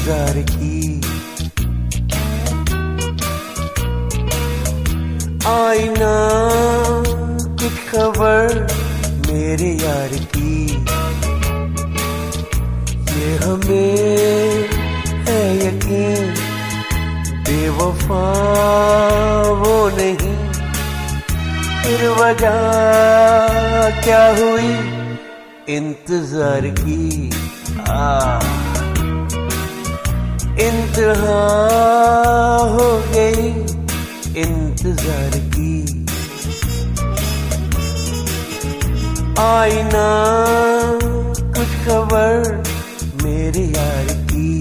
इंतजार की। आई ना कुछ खबर मेरे यार की, ये हमें है यकीन बेवफा वो नहीं। फिर वजह क्या हुई इंतजार की। इंतहा हो गई इंतजार की। आई ना कुछ खबर मेरे यार की,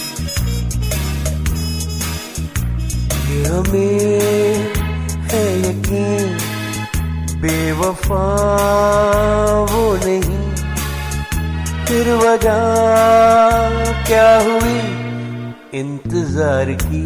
ये हमें है यकीन बेवफा वो नहीं। फिर वजह क्या हुई इंतजार की।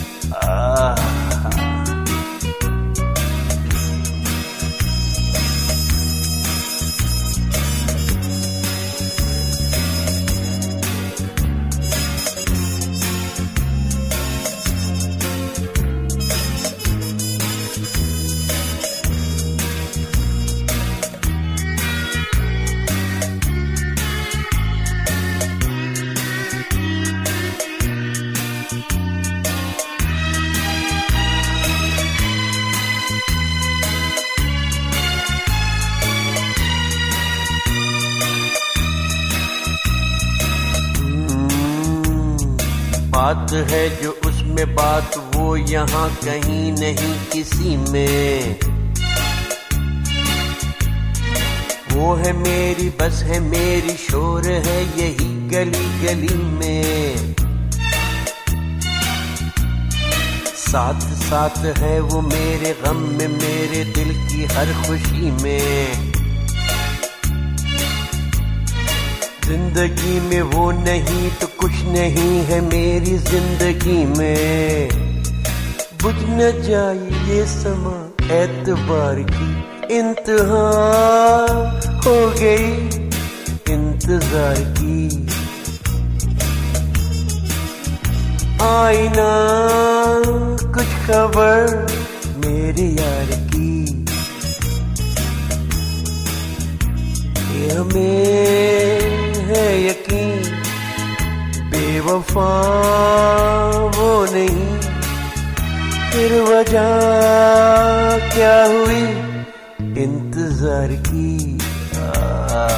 बात है जो उसमें बात, वो यहाँ कहीं नहीं किसी में। वो है मेरी बस है मेरी, शोर है यही गली गली में। साथ साथ है वो मेरे गम में, मेरे दिल की हर खुशी में। जिंदगी में वो नहीं तो कुछ नहीं है मेरी जिंदगी में। बुझ न जाए ये समा एतबार की, इंतहा हो गई इंतजार की। आई ना कुछ खबर मेरे यार की, ये हमें है यकीन बेवफा वो नहीं। फिर वजह क्या हुई इंतजार की।